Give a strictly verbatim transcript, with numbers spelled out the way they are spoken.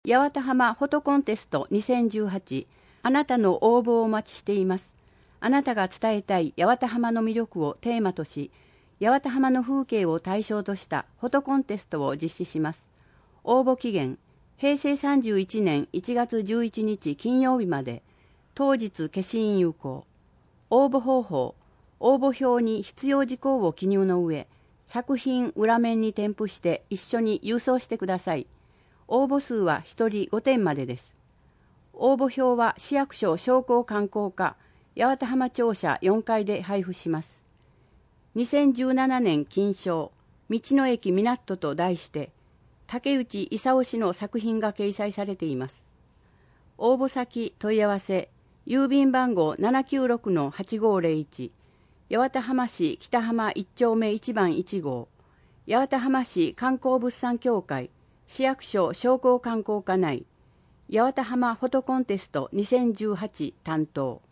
八幡浜フォトコンテストにせんじゅうはち、あなたの応募をお待ちしています。あなたが伝えたい八幡浜の魅力をテーマとし、八幡浜の風景を対象としたフォトコンテストを実施します。応募期限、へいせいさんじゅういちねんいちがつじゅういちにち金曜日まで、当日消印有効。応募方法、応募表に必要事項を記入の上、作品裏面に添付して一緒に郵送してください。応募数はひとりごてんまでです。応募表は市役所商工観光課八幡浜庁舎よんかいで配布します。にせんじゅうななねん金賞、道の駅みなっとと題して、竹内勲氏の作品が掲載されています。応募先問い合わせ、郵便番号 ななきゅうろくのはちごーぜろいち、八幡浜市北浜いっちょうめいちばんいちごう、八幡浜市観光物産協会市役所商工観光課内、八幡浜フォトコンテストにせんじゅうはち担当。